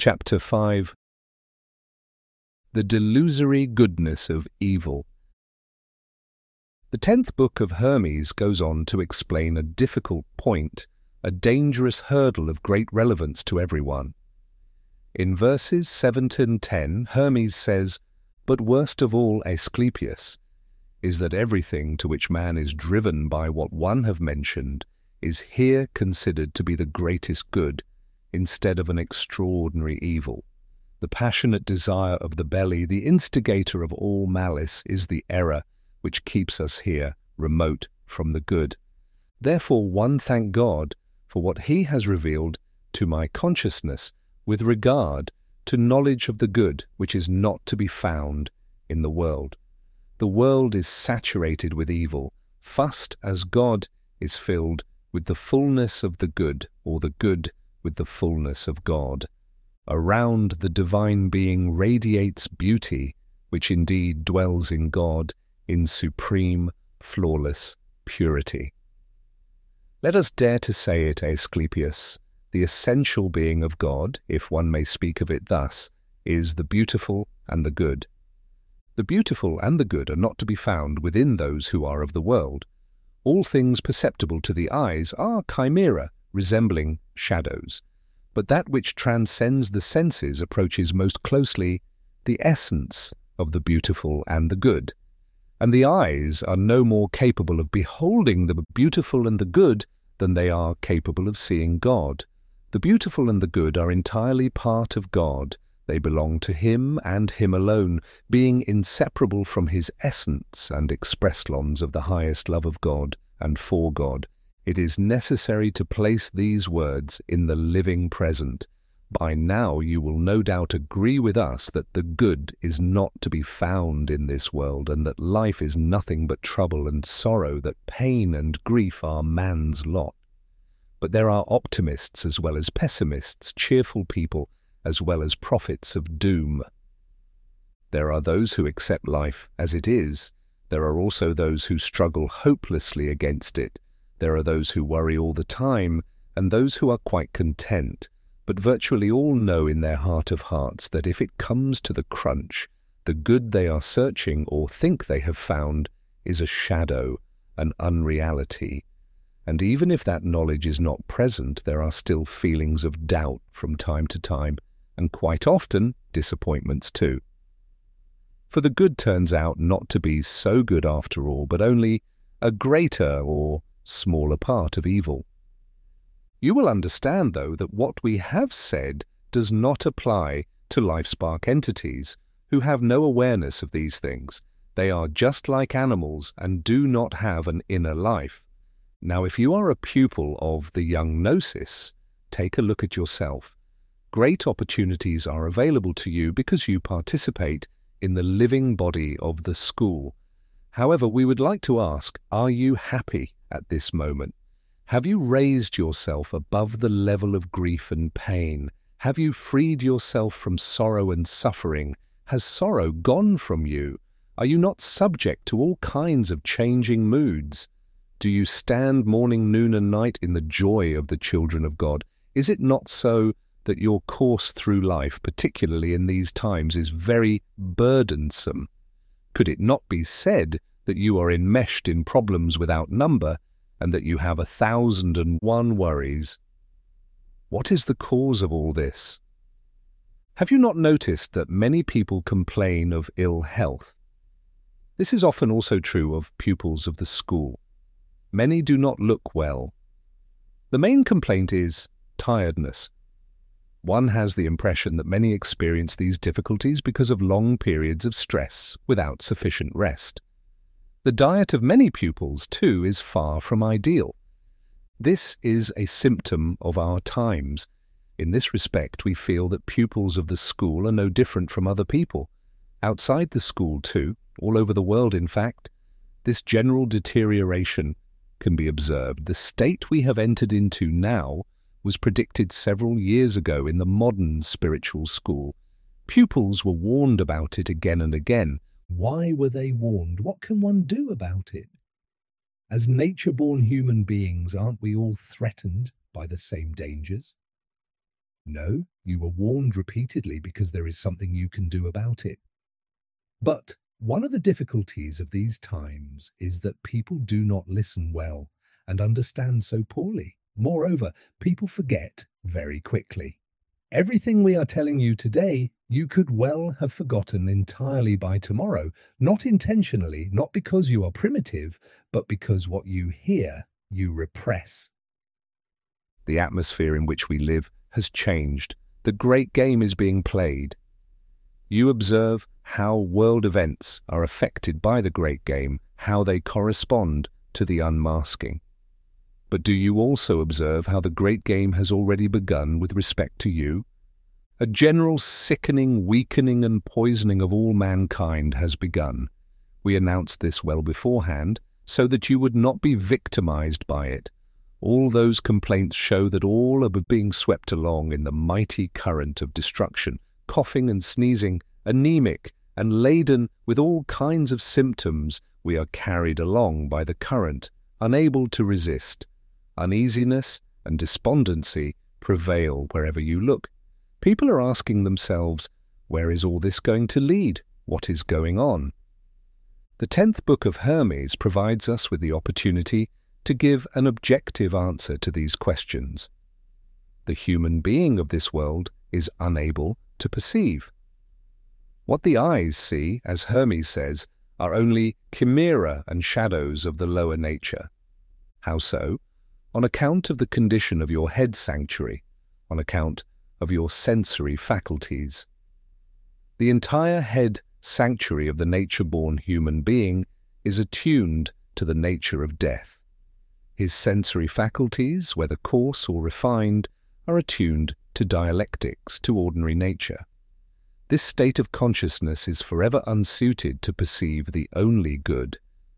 Chapter 5. The Delusory Goodness of Evil. The 10th book of Hermes goes on to explain a difficult point, a dangerous hurdle of great relevance to everyone. In verses 7 to 10, Hermes says, "But worst of all, Asclepius, is that everything to which man is driven by what one have mentioned is here considered to be the greatest good, instead of an extraordinary evil. The passionate desire of the belly, the instigator of all malice, is the error which keeps us here remote from the good. Therefore one thank God for what he has revealed to my consciousness with regard to knowledge of the good which is not to be found in the world. The world is saturated with evil, just as God is filled with the fullness of the good, or the good with the fullness of God. Around the divine being radiates beauty, which indeed dwells in God in supreme, flawless purity." Let us dare to say it, Asclepius. The essential being of God, if one may speak of it thus, is the beautiful and the good. The beautiful and the good are not to be found within those who are of the world. All things perceptible to the eyes are chimera, resembling shadows. But that which transcends the senses approaches most closely the essence of the beautiful and the good. And the eyes are no more capable of beholding the beautiful and the good than they are capable of seeing God. The beautiful and the good are entirely part of God. They belong to him and him alone, being inseparable from his essence and expresslons of the highest love of God and for God. It is necessary to place these words in the living present. By now you will no doubt agree with us that the good is not to be found in this world, and that life is nothing but trouble and sorrow, that pain and grief are man's lot. But there are optimists as well as pessimists, cheerful people as well as prophets of doom. There are those who accept life as it is. There are also those who struggle hopelessly against it. There are those who worry all the time, and those who are quite content. But virtually all know in their heart of hearts that if it comes to the crunch, the good they are searching or think they have found is a shadow, an unreality. And even if that knowledge is not present, there are still feelings of doubt from time to time, and quite often disappointments too. For the good turns out not to be so good after all, but only a greater or smaller part of evil. You will understand, though, that what we have said does not apply to LifeSpark entities who have no awareness of these things. They are just like animals and do not have an inner life. Now, if you are a pupil of the young Gnosis, take a look at yourself. Great opportunities are available to you because you participate in the living body of the school. However, we would like to ask, are you happy at this moment? Have you raised yourself above the level of grief and pain? Have you freed yourself from sorrow and suffering? Has sorrow gone from you? Are you not subject to all kinds of changing moods? Do you stand morning, noon, and night in the joy of the children of God? Is it not so that your course through life, particularly in these times, is very burdensome? Could it not be said that you are enmeshed in problems without number, and that you have 1,001 worries? What is the cause of all this? Have you not noticed that many people complain of ill health? This is often also true of pupils of the school. Many do not look well. The main complaint is tiredness. One has the impression that many experience these difficulties because of long periods of stress without sufficient rest. The diet of many pupils, too, is far from ideal. This is a symptom of our times. In this respect, we feel that pupils of the school are no different from other people. Outside the school, too, all over the world, in fact, this general deterioration can be observed. The state we have entered into now was predicted several years ago in the modern spiritual school. Pupils were warned about it again and again. Why were they warned? What can one do about it? As nature-born human beings, aren't we all threatened by the same dangers? No, you were warned repeatedly because there is something you can do about it. But one of the difficulties of these times is that people do not listen well and understand so poorly. Moreover, people forget very quickly. Everything we are telling you today, you could well have forgotten entirely by tomorrow, not intentionally, not because you are primitive, but because what you hear, you repress. The atmosphere in which we live has changed. The great game is being played. You observe how world events are affected by the great game, how they correspond to the unmasking. But do you also observe how the great game has already begun with respect to you? A general sickening, weakening and poisoning of all mankind has begun. We announced this well beforehand, so that you would not be victimized by it. All those complaints show that all are being swept along in the mighty current of destruction, coughing and sneezing, anemic and laden with all kinds of symptoms. We are carried along by the current, unable to resist. Uneasiness and despondency prevail wherever you look. People are asking themselves, where is all this going to lead? What is going on? The 10th book of Hermes provides us with the opportunity to give an objective answer to these questions. The human being of this world is unable to perceive. What the eyes see, as Hermes says, are only chimera and shadows of the lower nature. How so? On account of the condition of your head sanctuary, on account of your sensory faculties. The entire head sanctuary of the nature-born human being is attuned to the nature of death. His sensory faculties, whether coarse or refined, are attuned to dialectics, to ordinary nature. This state of consciousness is forever unsuited to perceive the only good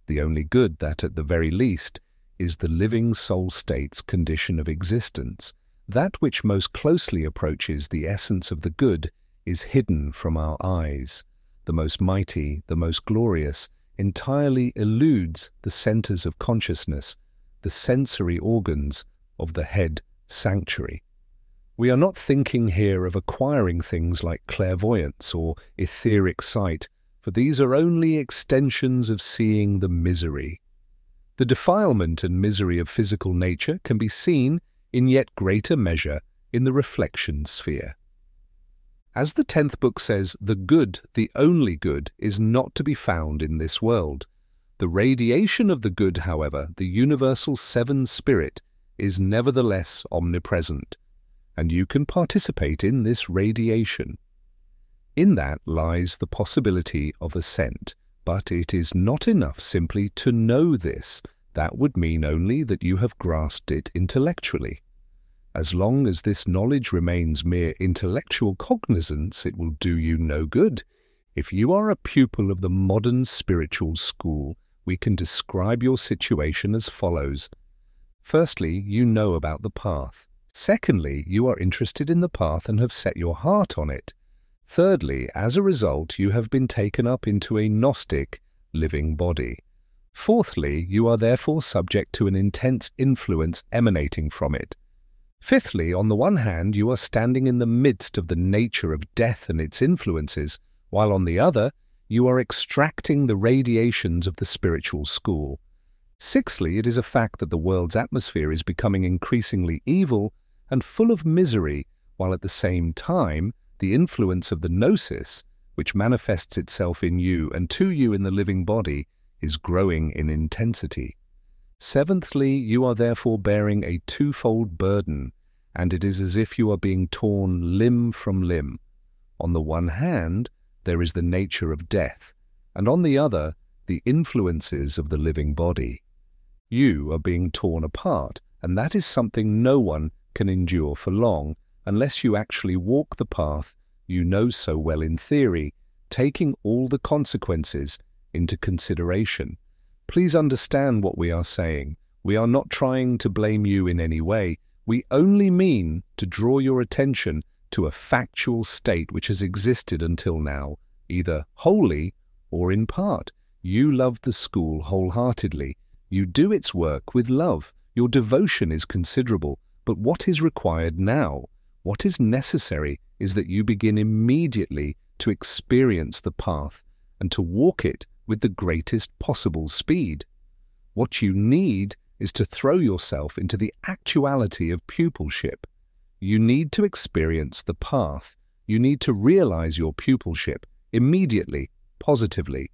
that, at the very least, is the living soul state's condition of existence. That which most closely approaches the essence of the good is hidden from our eyes. The most mighty, the most glorious, entirely eludes the centers of consciousness, the sensory organs of the head sanctuary. We are not thinking here of acquiring things like clairvoyance or etheric sight, for these are only extensions of seeing the misery. The defilement and misery of physical nature can be seen in yet greater measure in the reflection sphere. As the 10th book says, the good, the only good, is not to be found in this world. The radiation of the good, however, the universal seven spirit, is nevertheless omnipresent, and you can participate in this radiation. In that lies the possibility of ascent, but it is not enough simply to know this. That would mean only that you have grasped it intellectually. As long as this knowledge remains mere intellectual cognizance, it will do you no good. If you are a pupil of the modern spiritual school, we can describe your situation as follows. Firstly, you know about the path. Secondly, you are interested in the path and have set your heart on it. Thirdly, as a result, you have been taken up into a Gnostic living body. Fourthly, you are therefore subject to an intense influence emanating from it. Fifthly, on the one hand, you are standing in the midst of the nature of death and its influences, while on the other, you are extracting the radiations of the spiritual school. Sixthly, it is a fact that the world's atmosphere is becoming increasingly evil and full of misery, while at the same time, the influence of the gnosis, which manifests itself in you and to you in the living body, is growing in intensity. Seventhly, you are therefore bearing a twofold burden, and it is as if you are being torn limb from limb. On the one hand, there is the nature of death, and on the other, the influences of the living body. You are being torn apart, and that is something no one can endure for long, unless you actually walk the path you know so well in theory, taking all the consequences into consideration. Please understand what we are saying. We are not trying to blame you in any way. We only mean to draw your attention to a factual state which has existed until now, either wholly or in part. You love the school wholeheartedly. You do its work with love. Your devotion is considerable. But what is required now? What is necessary is that you begin immediately to experience the path and to walk it with the greatest possible speed. What you need is to throw yourself into the actuality of pupilship. You need to experience the path. You need to realize your pupilship immediately, positively.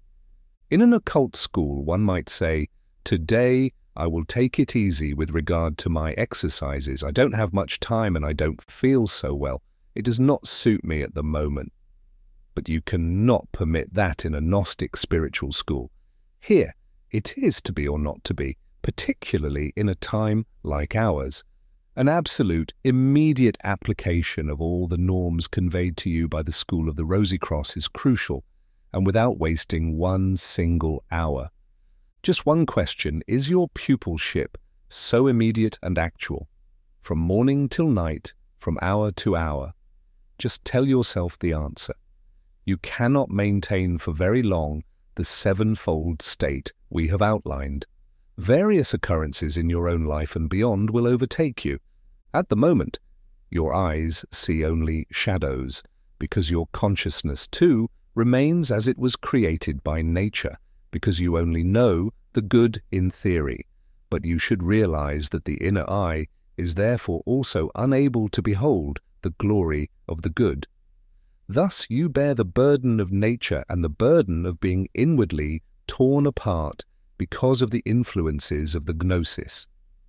In an occult school, one might say, "Today I will take it easy with regard to my exercises. I don't have much time and I don't feel so well. It does not suit me at the moment." But you cannot permit that in a Gnostic spiritual school. Here, it is to be or not to be, particularly in a time like ours. An absolute, immediate application of all the norms conveyed to you by the School of the Rosy Cross is crucial, and without wasting one single hour. Just one question: is your pupilship so immediate and actual? From morning till night, from hour to hour? Just tell yourself the answer. You cannot maintain for very long the sevenfold state we have outlined. Various occurrences in your own life and beyond will overtake you. At the moment, your eyes see only shadows, because your consciousness, too, remains as it was created by nature, because you only know the good in theory. But you should realize that the inner eye is therefore also unable to behold the glory of the good. Thus you bear the burden of nature and the burden of being inwardly torn apart because of the influences of the gnosis.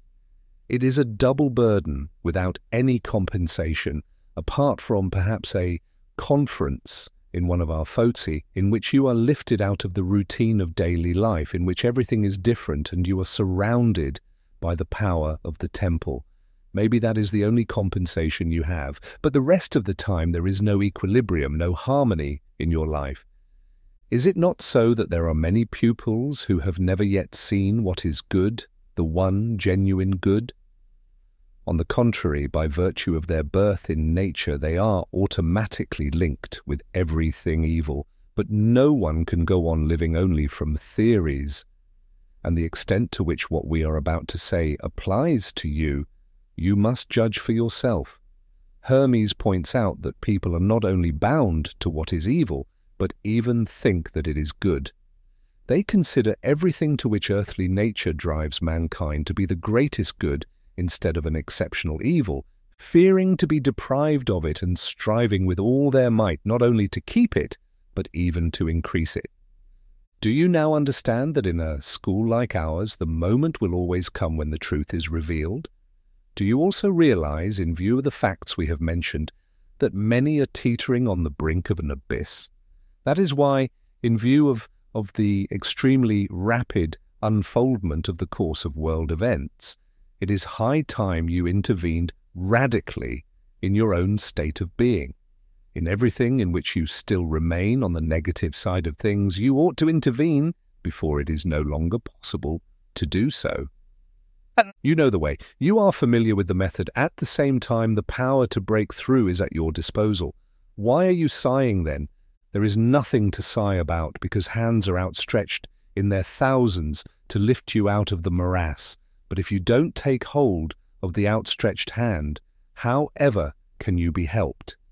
It is a double burden without any compensation, apart from perhaps a conference in one of our FOTSI, in which you are lifted out of the routine of daily life, in which everything is different and you are surrounded by the power of the temple. Maybe that is the only compensation you have, but the rest of the time there is no equilibrium, no harmony in your life. Is it not so that there are many pupils who have never yet seen what is good, the one genuine good? On the contrary, by virtue of their birth in nature, they are automatically linked with everything evil, but no one can go on living only from theories. And the extent to which what we are about to say applies to you, you must judge for yourself. Hermes points out that people are not only bound to what is evil, but even think that it is good. They consider everything to which earthly nature drives mankind to be the greatest good instead of an exceptional evil, fearing to be deprived of it and striving with all their might not only to keep it, but even to increase it. Do you now understand that in a school like ours, the moment will always come when the truth is revealed? Do you also realize, in view of the facts we have mentioned, that many are teetering on the brink of an abyss? That is why, in view of the extremely rapid unfoldment of the course of world events, it is high time you intervened radically in your own state of being. In everything in which you still remain on the negative side of things, you ought to intervene before it is no longer possible to do so. You know the way. You are familiar with the method. At the same time, the power to break through is at your disposal. Why are you sighing then? There is nothing to sigh about, because hands are outstretched in their thousands to lift you out of the morass. But if you don't take hold of the outstretched hand, how ever can you be helped?